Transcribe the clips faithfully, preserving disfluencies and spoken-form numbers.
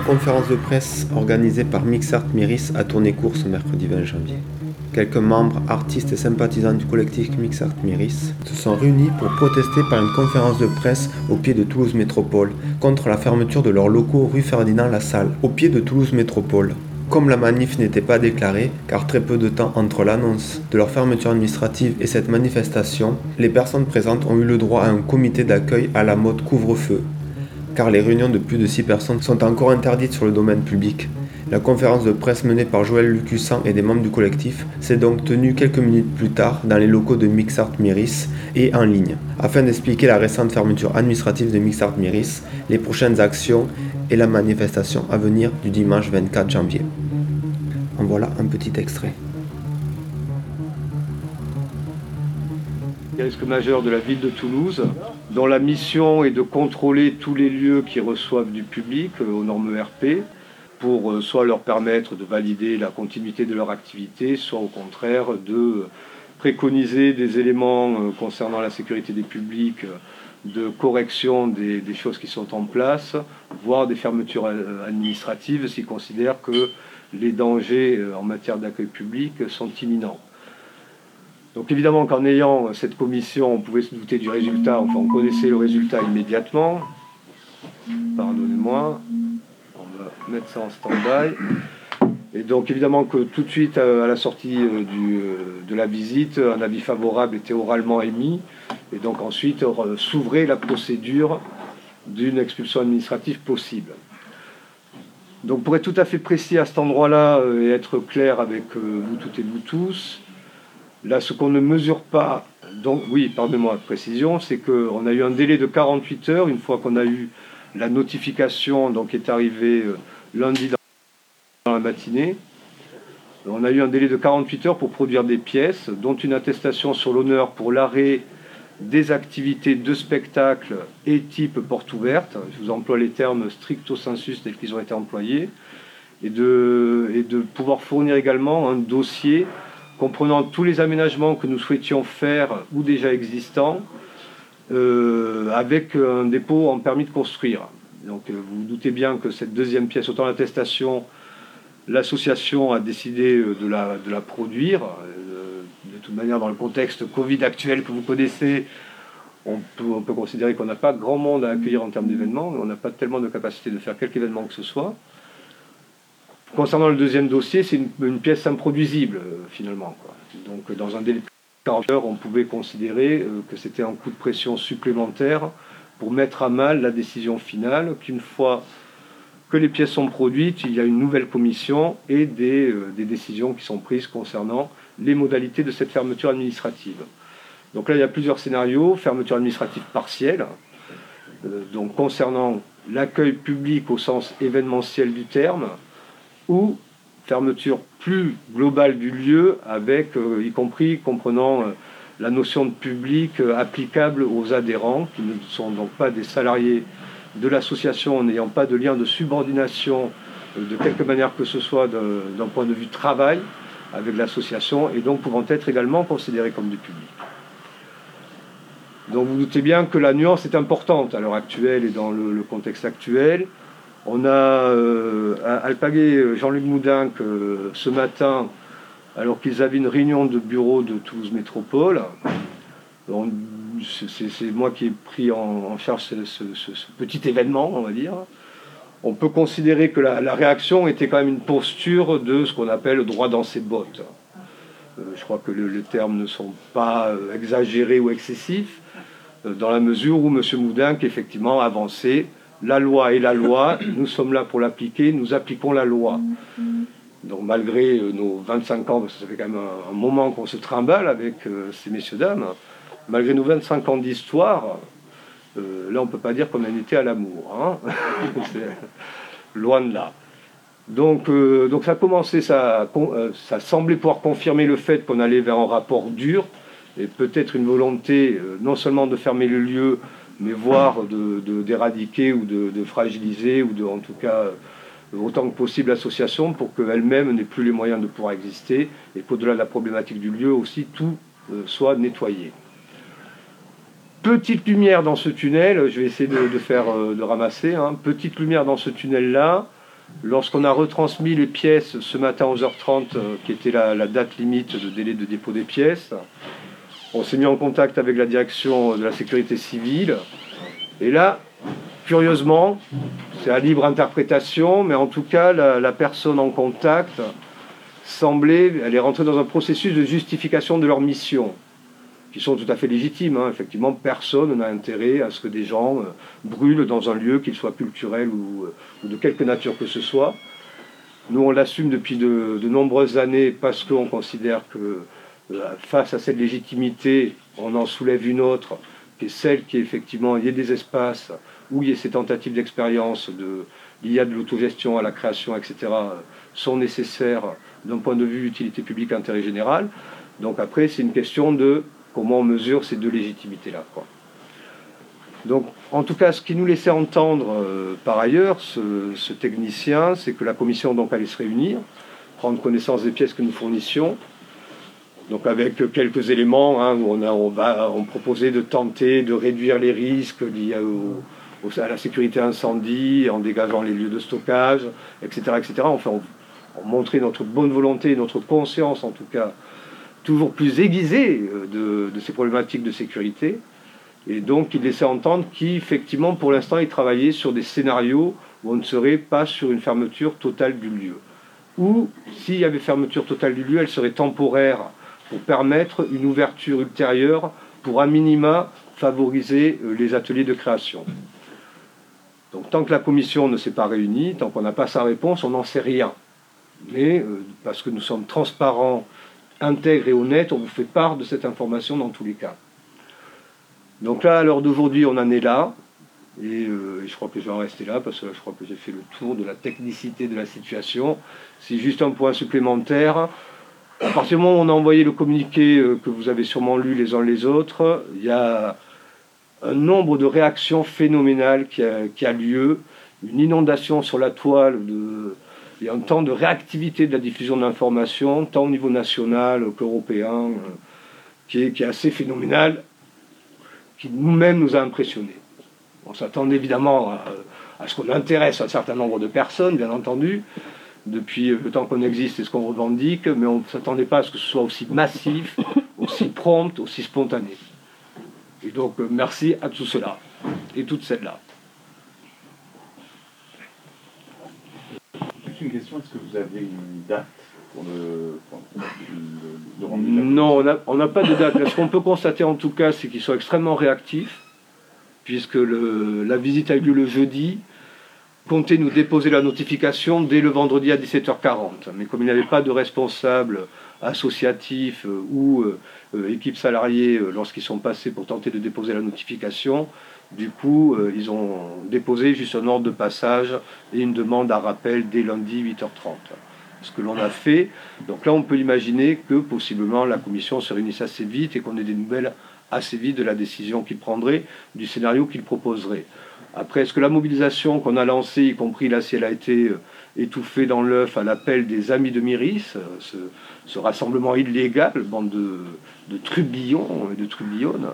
conférence de presse organisée par Mixart Myris a tourné court ce mercredi vingt janvier. Quelques membres, artistes et sympathisants du collectif Mixart Myris se sont réunis pour protester par une conférence de presse au pied de Toulouse Métropole contre la fermeture de leurs locaux rue Ferdinand Lassalle, au pied de Toulouse Métropole. Comme la manif n'était pas déclarée, car très peu de temps entre l'annonce de leur fermeture administrative et cette manifestation, les personnes présentes ont eu le droit à un comité d'accueil à la mode couvre-feu, car les réunions de plus de six personnes sont encore interdites sur le domaine public. La conférence de presse menée par Joël Lucussan et des membres du collectif s'est donc tenue quelques minutes plus tard dans les locaux de Mixart Myris et en ligne, afin d'expliquer la récente fermeture administrative de Mixart Myris, les prochaines actions et la manifestation à venir du dimanche vingt-quatre janvier. En voilà un petit extrait. Le risque majeur de la ville de Toulouse, dont la mission est de contrôler tous les lieux qui reçoivent du public aux normes E R P, pour soit leur permettre de valider la continuité de leur activité, soit au contraire de préconiser des éléments concernant la sécurité des publics, de correction des, des choses qui sont en place, voire des fermetures administratives s'ils considèrent que les dangers en matière d'accueil public sont imminents. Donc évidemment qu'en ayant cette commission, on pouvait se douter du résultat, enfin on connaissait le résultat immédiatement. Pardonnez-moi, on va mettre ça en stand-by. Et donc évidemment que tout de suite à la sortie du, de la visite, un avis favorable était oralement émis. Et donc ensuite s'ouvrait la procédure d'une expulsion administrative possible. Donc pour être tout à fait précis à cet endroit-là et être clair avec vous toutes et vous tous, là ce qu'on ne mesure pas, donc oui, pardonnez-moi de précision, c'est qu'on a eu un délai de quarante-huit heures, une fois qu'on a eu la notification donc, qui est arrivée lundi dans la matinée. On a eu un délai de quarante-huit heures pour produire des pièces, dont une attestation sur l'honneur pour l'arrêt des activités de spectacle et type porte ouverte. Je vous emploie les termes stricto sensus tels qu'ils ont été employés. Et de, et de pouvoir fournir également un dossier comprenant tous les aménagements que nous souhaitions faire ou déjà existants, euh, avec un dépôt en permis de construire. Donc vous vous doutez bien que cette deuxième pièce, autant l'attestation, l'association a décidé de la, de la produire. De toute manière, dans le contexte Covid actuel que vous connaissez, on peut, on peut considérer qu'on n'a pas grand monde à accueillir en termes d'événements, on n'a pas tellement de capacité de faire quelque événement que ce soit. Concernant le deuxième dossier, c'est une, une pièce improduisible, euh, finalement, quoi. Donc dans un délai de quarante heures, on pouvait considérer euh, que c'était un coup de pression supplémentaire pour mettre à mal la décision finale, qu'une fois que les pièces sont produites, il y a une nouvelle commission et des, euh, des décisions qui sont prises concernant les modalités de cette fermeture administrative. Donc là, il y a plusieurs scénarios. Fermeture administrative partielle, euh, donc concernant l'accueil public au sens événementiel du terme, ou fermeture plus globale du lieu, avec, euh, y compris comprenant euh, la notion de public euh, applicable aux adhérents, qui ne sont donc pas des salariés de l'association, n'ayant pas de lien de subordination euh, de quelque manière que ce soit d'un point de vue travail avec l'association, et donc pouvant être également considérés comme du public. Donc vous doutez bien que la nuance est importante à l'heure actuelle et dans le, le contexte actuel. On a euh, alpagué Jean-Luc Moudin que ce matin, alors qu'ils avaient une réunion de bureau de Toulouse Métropole. C'est moi qui ai pris en, en charge ce, ce, ce, ce petit événement, on va dire. On peut considérer que la, la réaction était quand même une posture de ce qu'on appelle le droit dans ses bottes. Euh, je crois que le, les termes ne sont pas euh, exagérés ou excessifs, euh, dans la mesure où M. Moudin, qui effectivement avançait, la loi est la loi, nous sommes là pour l'appliquer, nous appliquons la loi. Donc malgré euh, nos vingt-cinq ans, parce que ça fait quand même un, un moment qu'on se trimballe avec euh, ces messieurs-dames, malgré nos vingt-cinq ans d'histoire, euh, là on ne peut pas dire qu'on en était à l'amour. Hein. Loin de là. Donc, euh, donc ça a commencé, ça, euh, ça semblait pouvoir confirmer le fait qu'on allait vers un rapport dur, et peut-être une volonté euh, non seulement de fermer le lieu, mais voire de, de, d'éradiquer ou de, de fragiliser, ou de, en tout cas, euh, autant que possible l'association pour qu'elle-même n'ait plus les moyens de pouvoir exister, et qu'au-delà de la problématique du lieu aussi, tout euh, soit nettoyé. Petite lumière dans ce tunnel, je vais essayer de, de faire, euh, de ramasser, hein, petite lumière dans ce tunnel-là, Lorsqu'on a retransmis les pièces ce matin à onze heures trente, euh, qui était la, la date limite de délai de dépôt des pièces, on s'est mis en contact avec la direction de la sécurité civile. Et là, curieusement, c'est à libre interprétation, mais en tout cas, la, la personne en contact semblait, elle est rentrée dans un processus de justification de leur mission, qui sont tout à fait légitimes. Hein. Effectivement, personne n'a intérêt à ce que des gens euh, brûlent dans un lieu, qu'il soit culturel ou, euh, ou de quelque nature que ce soit. Nous, on l'assume depuis de, de nombreuses années parce qu'on considère que euh, face à cette légitimité, on en soulève une autre, qui est celle qui, effectivement, il y ait des espaces où il y ait ces tentatives d'expérience de, liées à de l'autogestion, à la création, et cetera, sont nécessaires d'un point de vue utilité publique, intérêt général. Donc après, c'est une question de comment on mesure ces deux légitimités-là, quoi. Donc, en tout cas, ce qui nous laissait entendre euh, par ailleurs, ce, ce technicien, c'est que la commission donc, allait se réunir, prendre connaissance des pièces que nous fournissions, donc avec quelques éléments, hein, où on, a, on, va, on proposait de tenter de réduire les risques liés au, au, à la sécurité incendie, en dégageant les lieux de stockage, et cetera, et cetera. Enfin, on, on montrait notre bonne volonté, notre conscience en tout cas, toujours plus aiguisée de, de ces problématiques de sécurité. Et donc, il laissait entendre qu'effectivement, pour l'instant, il travaillait sur des scénarios où on ne serait pas sur une fermeture totale du lieu. Ou, s'il y avait fermeture totale du lieu, elle serait temporaire pour permettre une ouverture ultérieure pour, à minima, favoriser les ateliers de création. Donc, tant que la commission ne s'est pas réunie, tant qu'on n'a pas sa réponse, on n'en sait rien. Mais, euh, parce que nous sommes transparents, intègres et honnêtes, on vous fait part de cette information dans tous les cas. Donc là, à l'heure d'aujourd'hui, on en est là, et, euh, et je crois que je vais en rester là, parce que là, je crois que j'ai fait le tour de la technicité de la situation. C'est juste un point supplémentaire. À partir du moment où on a envoyé le communiqué euh, que vous avez sûrement lu les uns les autres, il y a un nombre de réactions phénoménales qui a, qui a lieu, une inondation sur la toile, de, il y a un temps de réactivité de la diffusion d'informations, tant au niveau national qu'européen, euh, qui, est, qui est assez phénoménal, qui nous-mêmes nous a impressionnés. On s'attend évidemment à, à ce qu'on intéresse un certain nombre de personnes, bien entendu, depuis le temps qu'on existe et ce qu'on revendique, mais on ne s'attendait pas à ce que ce soit aussi massif, aussi prompt, aussi spontané. Et donc, merci à tout cela et toutes celles-là. Juste une question, est-ce que vous avez une date pour le, pour le, le rendu? Non, on n'a pas de date. Ce qu'on peut constater en tout cas, c'est qu'ils sont extrêmement réactifs, puisque le, la visite a eu lieu le jeudi. Comptez nous déposer la notification dès le vendredi à dix-sept heures quarante. Mais comme il n'y avait pas de responsable associatif euh, ou euh, euh, équipe salariée euh, lorsqu'ils sont passés pour tenter de déposer la notification, du coup, euh, ils ont déposé juste un ordre de passage et une demande à rappel dès lundi huit heures trente. Ce que l'on a fait. Donc là, on peut imaginer que possiblement la commission se réunisse assez vite et qu'on ait des nouvelles assez vite de la décision qu'il prendrait, du scénario qu'il proposerait. Après, est-ce que la mobilisation qu'on a lancée, y compris là si elle a été étouffée dans l'œuf à l'appel des Amis de Myris, ce, ce rassemblement illégal, bande de, de trubillons et de trubillonnes,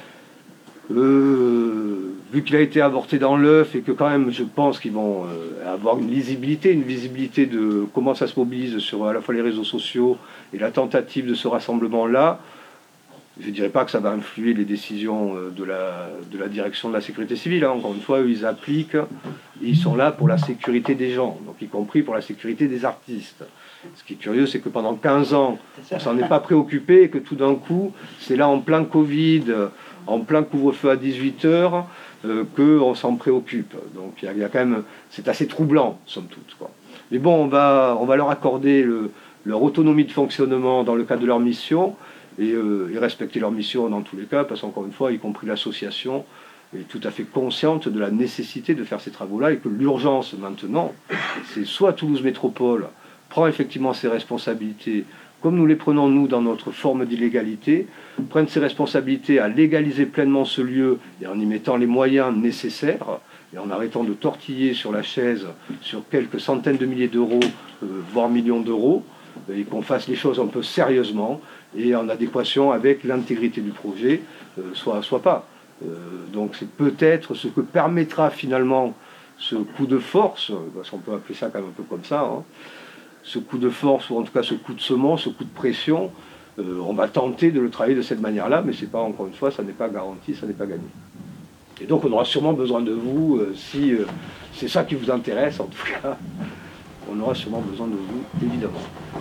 euh, vu qu'il a été avorté dans l'œuf et que quand même je pense qu'ils vont euh, avoir une lisibilité, une visibilité de comment ça se mobilise sur à la fois les réseaux sociaux et la tentative de ce rassemblement-là, je ne dirais pas que ça va influer les décisions de la, de la direction de la sécurité civile. Hein. Encore une fois, eux, ils appliquent, et ils sont là pour la sécurité des gens, donc y compris pour la sécurité des artistes. Ce qui est curieux, c'est que pendant quinze ans, on ne s'en est pas préoccupé, et que tout d'un coup, c'est là en plein Covid, en plein couvre-feu à dix-huit heures, euh, qu'on s'en préoccupe. Donc il y, y a quand même, c'est assez troublant, somme toute, quoi. Mais bon, on va, on va leur accorder le, leur autonomie de fonctionnement dans le cadre de leur mission, Et, euh, et respecter leur mission dans tous les cas, parce qu'encore une fois, y compris l'association est tout à fait consciente de la nécessité de faire ces travaux-là, et que l'urgence maintenant, c'est soit Toulouse Métropole prend effectivement ses responsabilités, comme nous les prenons nous dans notre forme d'illégalité, prennent ses responsabilités à légaliser pleinement ce lieu, et en y mettant les moyens nécessaires, et en arrêtant de tortiller sur la chaise sur quelques centaines de milliers d'euros, euh, voire millions d'euros, et qu'on fasse les choses un peu sérieusement, et en adéquation avec l'intégrité du projet, euh, soit, soit pas. Euh, donc c'est peut-être ce que permettra finalement ce coup de force, parce qu'on peut appeler ça quand même un peu comme ça, hein, ce coup de force, ou en tout cas ce coup de semence, ce coup de pression, euh, on va tenter de le travailler de cette manière-là, mais c'est pas, encore une fois, ça n'est pas garanti, ça n'est pas gagné. Et donc on aura sûrement besoin de vous, euh, si euh, c'est ça qui vous intéresse, en tout cas, on aura sûrement besoin de vous, évidemment.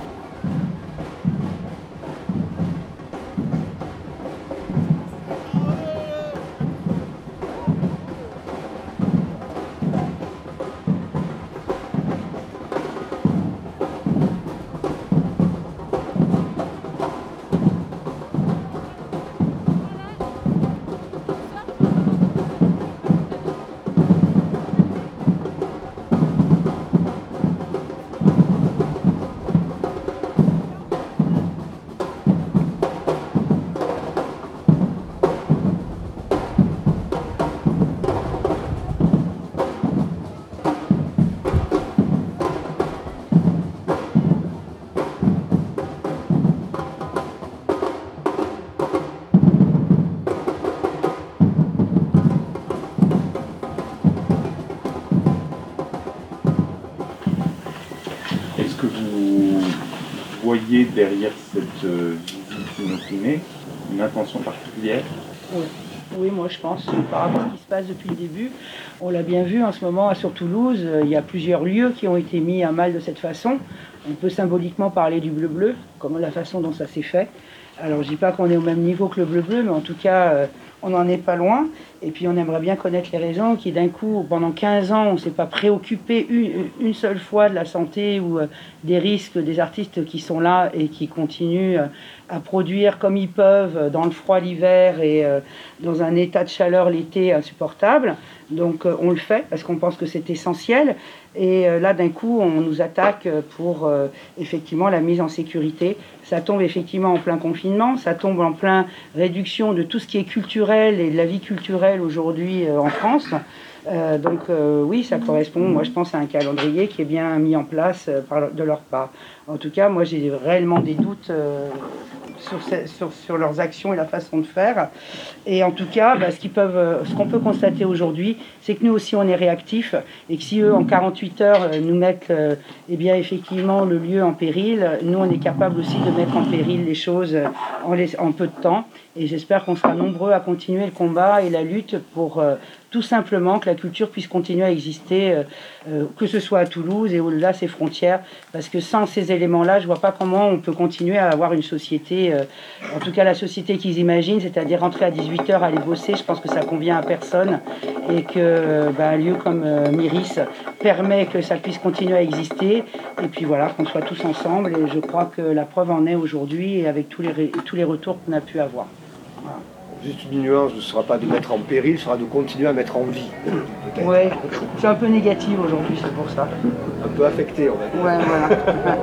Voyez derrière cette euh, visite inopinée une intention particulière? Oui. Oui, moi je pense, par rapport à ce qui se passe depuis le début, on l'a bien vu en ce moment sur Toulouse, il y a plusieurs lieux qui ont été mis à mal de cette façon. On peut symboliquement parler du bleu-bleu, comme la façon dont ça s'est fait. Alors je dis pas qu'on est au même niveau que le bleu-bleu, mais en tout cas, euh, on n'en est pas loin. Et puis on aimerait bien connaître les raisons qui d'un coup, pendant quinze ans, on ne s'est pas préoccupé une, une seule fois de la santé ou euh, des risques des artistes qui sont là et qui continuent euh, à produire comme ils peuvent dans le froid l'hiver et euh, dans un état de chaleur l'été insupportable. Donc euh, on le fait parce qu'on pense que c'est essentiel. Et euh, là d'un coup on nous attaque pour euh, effectivement la mise en sécurité. Ça tombe effectivement en plein confinement, ça tombe en plein réduction de tout ce qui est culturel et de la vie culturelle aujourd'hui euh, en France. Euh, donc euh, oui, ça correspond, moi je pense, à un calendrier qui est bien mis en place euh, par, de leur part. En tout cas, moi j'ai réellement des doutes euh, sur, ces, sur, sur leurs actions et la façon de faire. Et en tout cas, bah, ce, qu'ils peuvent, ce qu'on peut constater aujourd'hui, c'est que nous aussi on est réactifs et que si eux en quarante-huit heures euh, nous mettent euh, eh bien, effectivement le lieu en péril, nous on est capable aussi de mettre en péril les choses en, les, en peu de temps. Et j'espère qu'on sera nombreux à continuer le combat et la lutte pour euh, tout simplement que la culture puisse continuer à exister, euh, euh, que ce soit à Toulouse et au-delà de ses frontières, parce que sans ces éléments-là, je ne vois pas comment on peut continuer à avoir une société, euh, en tout cas la société qu'ils imaginent, c'est-à-dire rentrer à dix-huit heures, aller bosser. Je pense que ça convient à personne et que bah, un lieu comme euh, Myris permet que ça puisse continuer à exister et puis voilà, qu'on soit tous ensemble. Et je crois que la preuve en est aujourd'hui et avec tous les, ré- tous les retours qu'on a pu avoir. Voilà. Juste une nuance, ne sera pas de mettre en péril, sera de continuer à mettre en vie. Peut-être. Ouais, je suis un peu négative aujourd'hui, c'est pour ça. Un peu affecté, on va dire. Ouais, voilà.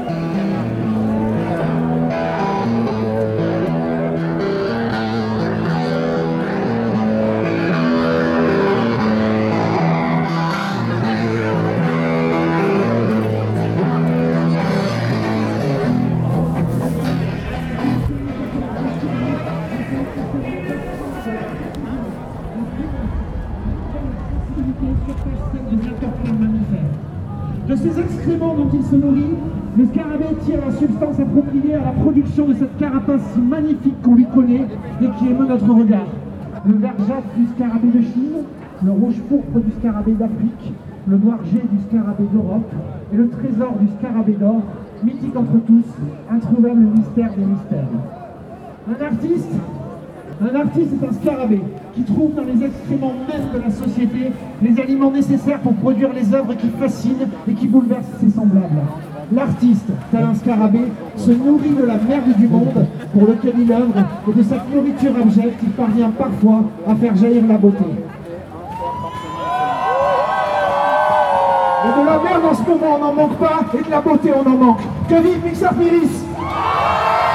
De ces excréments dont il se nourrit, le scarabée tire la substance appropriée à la production de cette carapace si magnifique qu'on lui connaît et qui émeut notre regard. Le vert jatte du scarabée de Chine, le rouge pourpre du scarabée d'Afrique, le noir jet du scarabée d'Europe et le trésor du scarabée d'or, mythique entre tous, introuvable mystère des mystères. Un artiste Un artiste est un scarabée qui trouve dans les excréments même de la société les aliments nécessaires pour produire les œuvres qui fascinent et qui bouleversent ses semblables. L'artiste, tel un scarabée, se nourrit de la merde du monde pour lequel il œuvre et de cette nourriture abjecte, il parvient parfois à faire jaillir la beauté. Et de la merde en ce moment on n'en manque pas et de la beauté on en manque. Que vive Mixart Myris!